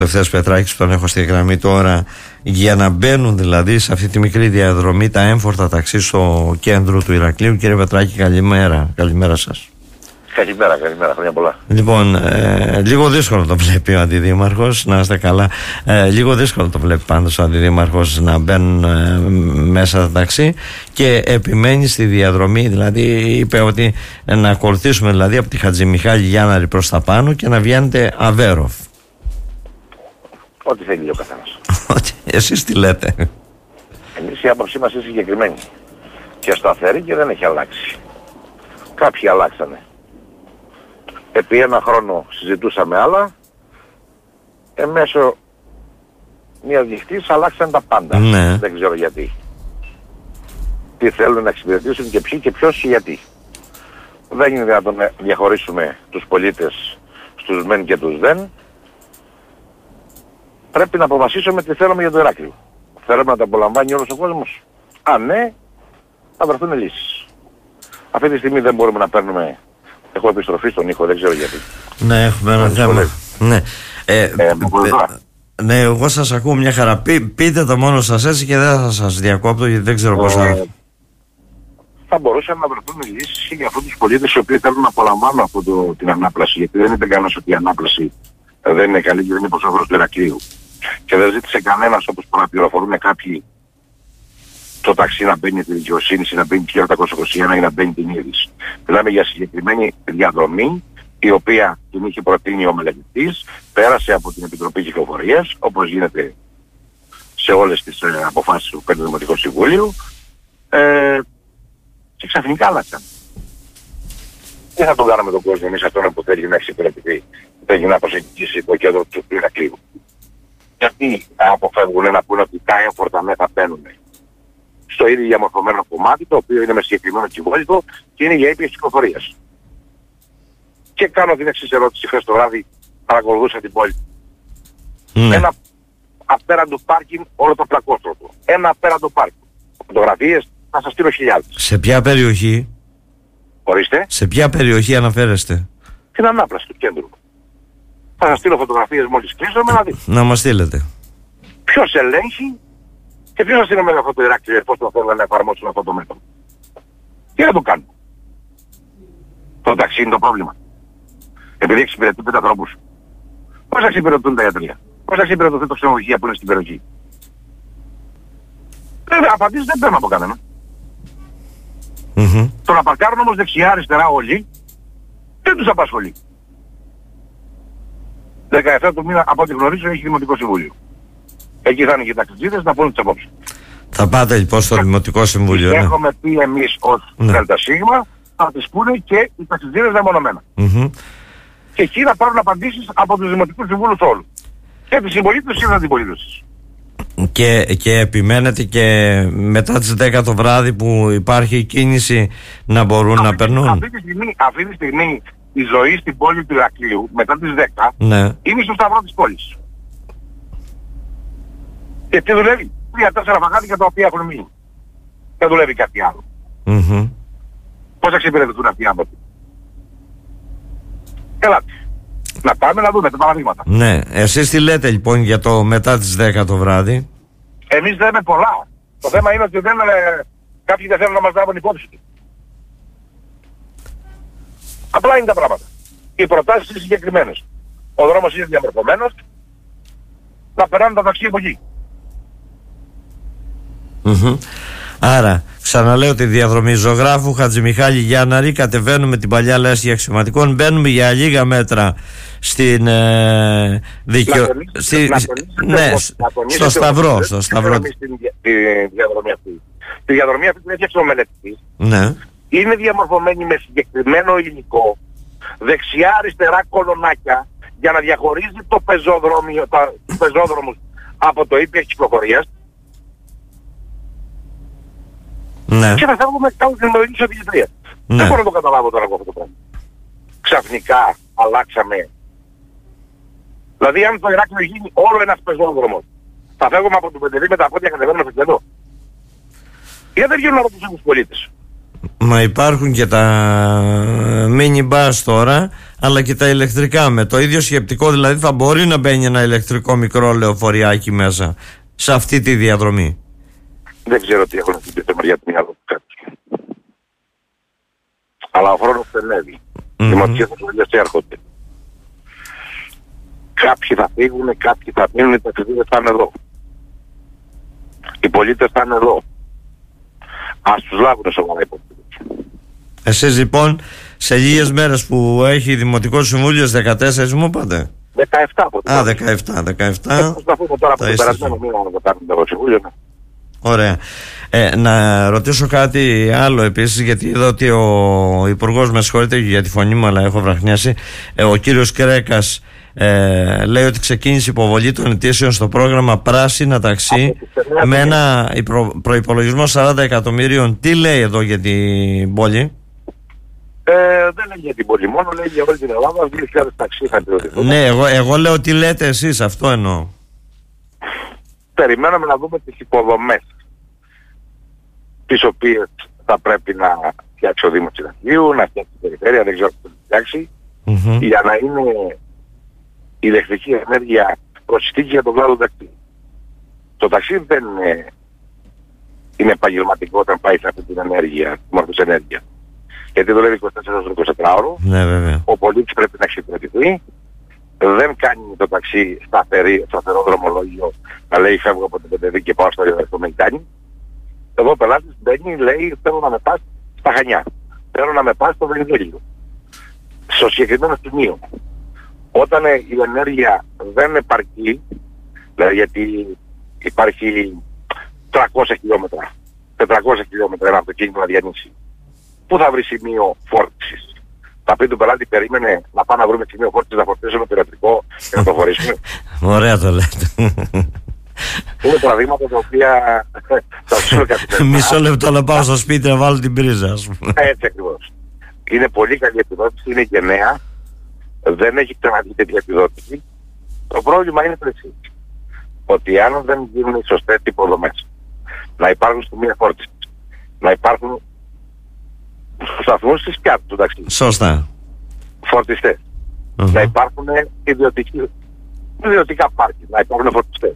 Ευθέως Πετράκης, που τον έχω στη γραμμή τώρα, για να μπαίνουν δηλαδή σε αυτή τη μικρή διαδρομή τα έμφορτα ταξί στο κέντρο του Ηρακλείου. Κύριε Πετράκη, καλημέρα σας. Καλημέρα, χρόνια πολλά. Λοιπόν, λίγο δύσκολο το βλέπει ο Αντιδήμαρχος, να είστε καλά. Λίγο δύσκολο το βλέπει πάντως ο Αντιδήμαρχος να μπαίνουν μέσα τα ταξί και επιμένει στη διαδρομή. Δηλαδή είπε ότι να ακολουθήσουμε δηλαδή από τη Χατζημιχάλη Γιάνναρη προς τα πάνω και να βγαίνετε Αβέροφ. Ό,τι θέλει ο καθένας. Εσείς τι λέτε? Εμείς η άποψή μας είναι συγκεκριμένη και σταθερή και δεν έχει αλλάξει. Κάποιοι αλλάξανε. Επί ένα χρόνο συζητούσαμε άλλα, μέσω μια διχτής αλλάξαν τα πάντα. Ναι. Δεν ξέρω γιατί. Τι θέλουν να εξυπηρετήσουν και ποιοι και ποιος και γιατί. Δεν είναι δυνατόν να διαχωρίσουμε τους πολίτες στους μεν και τους δεν. Πρέπει να αποφασίσουμε τι θέλουμε για το Ηράκλειο. Θέλουμε να τα απολαμβάνει όλος ο κόσμος? Αν ναι, θα βρεθούν λύσεις. Αυτή τη στιγμή δεν μπορούμε να παίρνουμε. Έχω επιστροφή στον ήχο, δεν ξέρω γιατί. Ναι, έχουμε ένα θέμα. Ναι. Ναι, εγώ σας ακούω μια χαρά. Πείτε το μόνο σας έτσι και δεν θα σας διακόπτω, γιατί δεν ξέρω πώς θα... Θα μπορούσαν να βρεθούν λύσεις και για αυτούς τους πολίτες οι οποίοι θέλουν να απολαμβάνουν από την ανάπλαση. Γιατί δεν είπε κανένας ότι η ανάπλαση δεν είναι καλή και δεν είναι προς όφελος του Ηρακλείου. Και δεν ζήτησε κανένας, όπως παραπληροφορούν κάποιοι, το ταξί να μπαίνει τη δικαιοσύνη ή να μπαίνει τη 1821 ή να μπαίνει την είδηση. Μιλάμε για συγκεκριμένη διαδρομή, η οποία την είχε προτείνει ο μελετητής, πέρασε από την Επιτροπή Κυκλοφορίας, όπως γίνεται σε όλες τις αποφάσεις του παίρνει το Δημοτικό Συμβούλιο, και ξαφνικά άλλαξαν. Τι θα τον κάνουμε τον κόσμο εμείς αυτόν που θέλει να εξυπηρετηθεί, θέλει να προσεγγίσει το κέντρο του Ηρακλείου? Γιατί αποφεύγουν να πούνε ότι τα έμφορτα μέσα μπαίνουν στο ήδη διαμορφωμένο κομμάτι, το οποίο είναι με συγκεκριμένο κυβόλυτο και είναι για ήπιες κυκλοφορίας. Και κάνω την εξής ερώτηση. Χθες το βράδυ παρακολουθούσα την πόλη. Ένα απέραντο πάρκινγκ όλο το πλακόστρωτο. Ένα απέραντο πάρκινγκ. Φωτογραφίες θα σας στείλω χιλιάδες. Σε ποια περιοχή? Ορίστε. Σε ποια περιοχή αναφέρεστε? Την ανάπλαση του κέντρου. Θα σας στείλω φωτογραφίες μόλις κλείσουμε να δείτε. Να μας στείλετε. Ποιος ελέγχει και ποιος θα στείλουμε αυτό το Ηράκλειο εφόσον θέλουν να εφαρμόσουν αυτό το μέτρο? Τι να το κάνουν? Το ταξί είναι το πρόβλημα. Επειδή εξυπηρετούν 5 ανθρώπους. Πώς θα εξυπηρετούν τα ιατρία? Πώς θα εξυπηρετούν τα ξενοδοχεία που είναι στην περιοχή? Απαντήσεις δεν παίρνω από κανένα. Το να παρκάρουν όμως δεξιά αριστερά όλοι δεν τους απασχολεί. 17 του μήνα από ό,τι γνωρίζω έχει Δημοτικό Συμβούλιο. Εκεί θα είναι και οι ταξιτζίδες να πούνε τις απόψεις. Θα πάτε λοιπόν στο Δημοτικό Συμβούλιο? Έχουμε πει εμείς ως ΔΣ, θα τις πούνε και οι ταξιτζίδες μεμονωμένα. Και εκεί θα πάρουν απαντήσεις από τους Δημοτικούς Συμβούλους όλους. Και τη συμπολίτευση και την αντιπολίτευση. Και επιμένετε και μετά τις 10 το βράδυ που υπάρχει κίνηση να μπορούν να περνούν? Αυτή τη στιγμή η ζωή στην πόλη του Ηρακλείου μετά τις 10 είναι στο σταυρό της πόλης. Και τι δουλεύει? 3-4 φαγάδια τα οποία έχουν μείνει. Δεν δουλεύει κάτι άλλο. Πώς θα εξυπηρετηθούν αυτοί οι άνθρωποι? Ελάτε. Να πάμε να δούμε τα παραδείγματα. Ναι. Εσείς τι λέτε λοιπόν για το μετά τις 10 το βράδυ? Εμείς λέμε πολλά. Το θέμα είναι ότι κάποιοι δεν θέλουν να μας λάβουν υπόψη του. Απλά είναι τα πράγματα. Οι προτάσεις είναι συγκεκριμένες. Ο δρόμος είναι διαμορφωμένος. Να περνάνε τα ταξί από εκεί. Άρα, ξαναλέω τη διαδρομή Ζωγράφου, Χατζημιχάλη Γιάνναρη, κατεβαίνουμε την παλιά λέσχη αξιωματικών, μπαίνουμε για λίγα μέτρα στην στο Σταυρό. Τη διαδρομή αυτή την έφτιαξε ο μελετητής. Είναι διαμορφωμένη με συγκεκριμένο υλικό, δεξιά αριστερά κολονάκια, για να διαχωρίζει τους πεζόδρομους από το ήπια κυκλοφορίας. Και θα φεύγουμε κάπου στην μελλοντική οδηγητρία. Δεν μπορώ να το καταλάβω τώρα από αυτό το πράγμα. Ξαφνικά αλλάξαμε. Δηλαδή αν το Ηράκλειο γίνει όλο ένας πεζόδρομος, θα φεύγουμε από το Πεντελή με τα πόδια κατεβαίνουμε στο κέντρο. Γιατί δεν γίνουν από τους πολίτες? Μα υπάρχουν και τα mini bus τώρα, αλλά και τα ηλεκτρικά. Με το ίδιο σκεπτικό, δηλαδή θα μπορεί να μπαίνει ένα ηλεκτρικό μικρό λεωφοριάκι μέσα σε αυτή τη διαδρομή. Δεν ξέρω τι έχουν αυτή τη μεριά του μυαλού του. Αλλά ο χρόνος τελεύει. Οι δημοτικές αυτοβουλίες έρχονται. Κάποιοι θα φύγουν, κάποιοι θα μείνουν, οι ταξιδίδες θα είναι εδώ. Οι πολίτες θα είναι εδώ. Ας τους λάβουν σοβαρά υπόψη. Εσείς λοιπόν σε λίγες μέρες που έχει Δημοτικό Συμβούλιο, 14 μου είπατε? 17 από το 17. Προσπαθούμε τώρα από το περασμένο μήνα να το κάνουμε το Συμβούλιο. Ωραία. Να ρωτήσω κάτι άλλο επίσης, γιατί είδα ότι ο Υπουργός, με συγχωρείτε για τη φωνή μου αλλά έχω βραχνιάσει, ο κύριος Κρέκας λέει ότι ξεκίνησε υποβολή των αιτήσεων στο πρόγραμμα Πράσινα Ταξί με ένα προϋπολογισμό 40 εκατομμύριων. Τι λέει εδώ για την πόλη? Δεν λέει για την πόλη μόνο, λέει για όλη την Ελλάδα. 2.000 ταξί θα πληρωθούν. Ναι, εγώ λέω τι λέτε εσείς, αυτό εννοώ. Περιμέναμε να δούμε τις υποδομές τις οποίες θα πρέπει να φτιάξει ο Δήμος Ηρακλείου, να φτιάξει η περιφέρεια, δεν ξέρω τι θα φτιάξει, για να είναι η ηλεκτρική ενέργεια προσιτική για τον κλάδο ταξί. Το ταξί δεν είναι επαγγελματικό όταν πάει σε αυτή την ενέργεια, τη μορφή ενέργεια. Γιατί δουλεύει 24 ώρες 24 ώρο. Ναι, βέβαια. Ο πολίτης πρέπει να εξυπηρετηθεί. Δεν κάνει το ταξί σταθερό δρομολόγιο να λέει φεύγω από το Πεντεδί και πάω στο Μεϊτάνι. Εδώ ο πελάτης μπαίνει, λέει θέλω να με πας στα Χανιά. Θέλω να με πας στο Βενιζέλιο. Στο συγκεκριμένο σημείο. Όταν η ενέργεια δεν επαρκεί, δηλαδή γιατί υπάρχει 300 χιλιόμετρα, 400 χιλιόμετρα ένα αυτοκίνητο να διανύσει, πού θα βρει σημείο φόρτισης? Θα πει του πελάτη, περίμενε να πάμε να βρούμε σημείο φόρτισης, να φορτίσουμε το ηλεκτρικό και να το φορήσουμε. Ωραία το λέτε. Είναι παραδείγματα τα οποία θα σου καθημερινά. Μισό λεπτό να πάω στο σπίτι να βάλω την πρίζα, ας πούμε. Έτσι ακριβώς. Είναι πολύ καλή επιδότηση, είναι και νέα. Δεν έχει ξαναδεί τέτοια επιδότηση. Το πρόβλημα είναι το εξής. Ότι αν δεν γίνουν οι σωστές υποδομές, να υπάρχουν σημεία φόρτισης, να υπάρχουν σταθμούς στις πιάτες του ταξί. Σωστά. Φορτιστές. Να υπάρχουν ιδιωτικά πάρκινγκ, να υπάρχουν φορτιστές.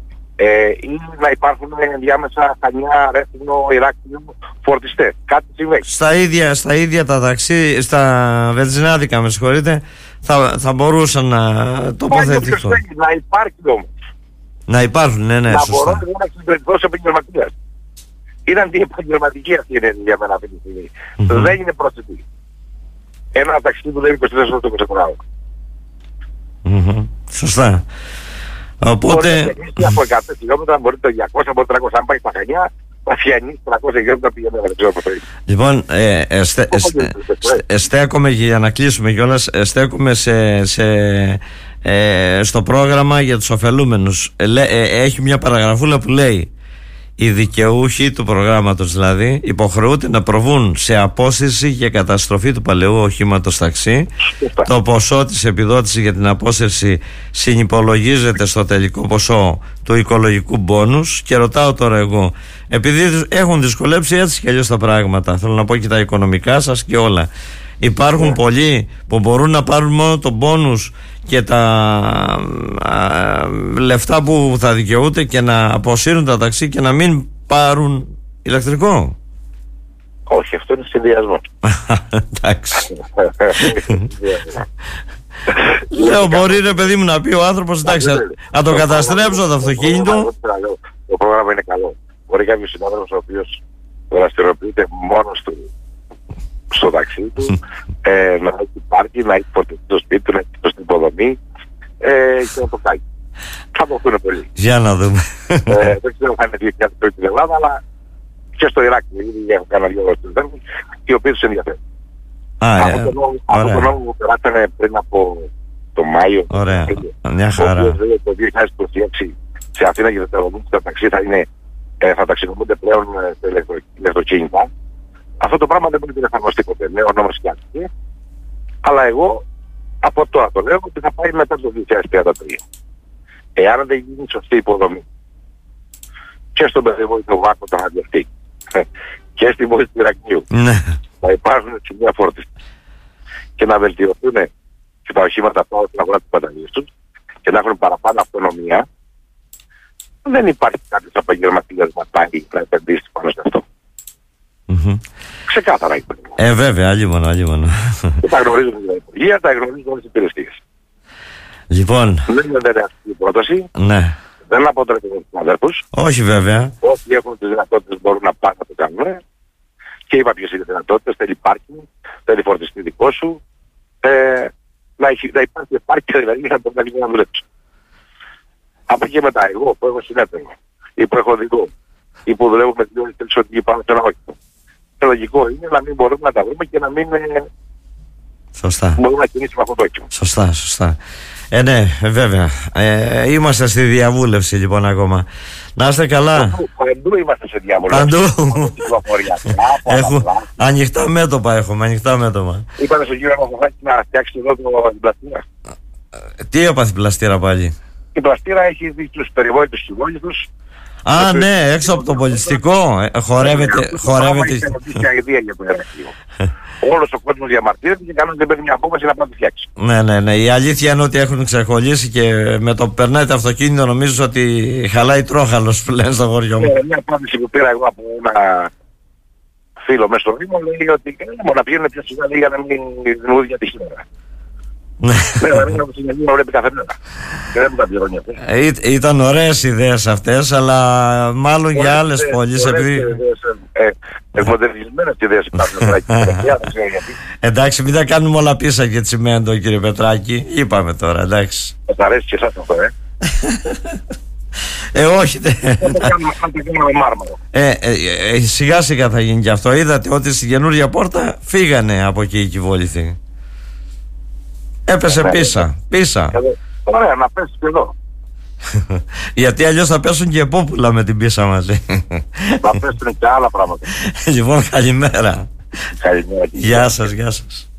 Ή να υπάρχουν διάμεσα Χανιά, Ρέθυμνο, Ηράκλειο φορτιστές. Κάτι συμβαίνει. Στα ίδια τα ταξί, στα βενζινάδικα, με συγχωρείτε, θα μπορούσαν να τοποθετηθούν. Να υπάρχει όμως. Να υπάρχουν, ναι, να σωστά. μπορώ να εξυπηρετηθώ σε επαγγελματίας. Είναι αντιεπαγγελματική αυτή η ενέργεια για μένα αυτή τη στιγμή. Δεν είναι προσιτή. Ένα ταξί που δουλεύει 24 ώρες το 24 ώρο. Σωστά. Οπότε... Από 100 χιλιόμετρα μπορεί το 200, μπορεί το 300, αν πάει στα Χανιά, θα φιανεί 300 χιλιόμετρα πηγαίνει, δεν ξέρω πώς. Λοιπόν, στέκομαι, για να κλείσουμε κιόλας, στέκομαι στο πρόγραμμα για τους ωφελούμενους. Έχει μια παραγραφούλα που λέει: οι δικαιούχοι του προγράμματος δηλαδή υποχρεούνται να προβούν σε απόσυρση και καταστροφή του παλαιού οχήματος ταξί. Το ποσό της επιδότησης για την απόσυρση συνυπολογίζεται στο τελικό ποσό του οικολογικού μπόνους. Και ρωτάω τώρα εγώ, επειδή έχουν δυσκολέψει έτσι και αλλιώς τα πράγματα, θέλω να πω και τα οικονομικά σας και όλα, υπάρχουν πολλοί που μπορούν να πάρουν μόνο το μπόνους και τα λεφτά που θα δικαιούται και να αποσύρουν τα ταξί και να μην πάρουν ηλεκτρικό? Όχι, αυτό είναι συνδυασμό. Εντάξει. Λέω, μπορεί ρε παιδί μου να πει ο άνθρωπος, εντάξει, να το καταστρέψω το αυτοκίνητο. Το πρόγραμμα είναι καλό. Μπορεί κάποιος συνάδελφος ο οποίος δραστηριοποιείται μόνος του στο ταξί του, να έχει πάρκι, να έχει φορτιστεί το σπίτι του, να έχει την υποδομή και να το κάνει. Θα το δουν πολύ. Για να δούμε. Δεν ξέρω αν είναι 2.000 στην Ελλάδα, αλλά και στο Ηράκλειο ήδη έχω κάνει δύο δραστηριότητες οι οποίοι τους ενδιαφέρουν. Από τον νόμο που περάσανε πριν από το Μάιο, ωραία, μια χαρά. Το 2026 σε Αθήνα και Θεσσαλονίκη τα ταξί θα ταξινομούνται πλέον σε ηλεκτροκίνητα. Αυτό το πράγμα δεν μπορεί να εφαρμοστεί ποτέ. Νέο νόμος φτιάχτηκε. Αλλά εγώ από τώρα το λέω ότι θα πάει μετά το 2033. Εάν δεν γίνει σωστή υποδομή και στον παιδεύω ή τον βάκο το ραδιοστή και στη πόλη του Ηρακλείου να υπάρχουν σημεία φόρτισης και να βελτιωθούν και τα οχήματα πάνω στην αγορά της μπαταρίας τους και να έχουν παραπάνω αυτονομία, δεν υπάρχει κάποιος επαγγελματίας να πάει να επενδύσει πάνω σε αυτό. Ξεκάθαρα υπάρχει. Βέβαια, αλλήμον. Τα γνωρίζουν η Υπουργεία, τα γνωρίζουν όλες οι υπηρεσίες. Λοιπόν. Δεν είναι αυτή η πρόταση. Ναι. Δεν αποτρέπει τους αδέρφους. Όχι βέβαια. Όσοι έχουν τις δυνατότητες μπορούν να πάνε να το κάνουν. Και είπα ποιες είναι οι δυνατότητες. Θέλει πάρκινγκ, θέλει φορτιστή δικό σου. Να υπάρχει πάρκινγκ δηλαδή να τον κάνει να δουλέψει. Από εκεί μετά εγώ που έχω συνέτερο ή που έχω οδηγό ή που δουλεύω με την τελεσιωτική πάνω σε ένα όχημα. Το λογικό είναι να μην μπορούμε να τα βρούμε και να μην μπορούμε να κινήσουμε αυτό το όχημα. Σωστά. Ναι, βέβαια. Είμαστε στη διαβούλευση λοιπόν ακόμα. Να είστε καλά. Παντού είμαστε σε διαβούλευση. Παντού. Ανοιχτά μέτωπα έχουμε, Είπατε στον κύριο Μαχοφάκη να φτιάξει εδώ την πλαστήρα. Τι έπαθε η πλαστήρα πάλι? Η πλαστήρα έχει δει τους περιβόητους συμβόλους. Α, ναι, έξω από το πολιτιστικό. Χορεύεται. Μια ιδέα για το Ηρακλείο. Όλος ο κόσμος διαμαρτύρεται και κανένας δεν παίρνει μια απόφαση να πάει να φτιάξει. Ναι. Η αλήθεια είναι ότι έχουν ξεχωλήσει και με το που περνάει το αυτοκίνητο νομίζω ότι χαλάει τρόχαλος που λένε στο χωριό μου. Μια απάντηση που πήρα εγώ από ένα φίλο μέσα στο Δήμο λέει ότι να πηγαίνουν πιο σιγά για να μην δημιουργούν για τη χώρα. Ναι, να μην είναι βλέπει κάθε μέρα. Και δεν μου τα πληρώνει. Ήταν ωραίες ιδέες αυτές, αλλά μάλλον για άλλες πόλεις επειδή... Εκμοντερνισμένες ιδέες υπάρχουν. Εντάξει, μην τα κάνουμε όλα πίσω και τσιμέντο, κύριε Πετράκη. Είπαμε τώρα, εντάξει. Θα αρέσει και εσάς αυτό, όχι. Θα το κάνουμε μάρμαρο. Σιγά σιγά θα γίνει και αυτό. Είδατε ότι στην καινούργια πόρτα φύγανε από εκεί οι κυβόληθοι. Έπεσε πίσα. Ωραία, να πέσει και εδώ. Γιατί αλλιώς θα πέσουν και πόπουλα με την πίσα μαζί. Θα πέσουν και άλλα πράγματα. Λοιπόν, καλημέρα. Καλημέρα. Γεια σας.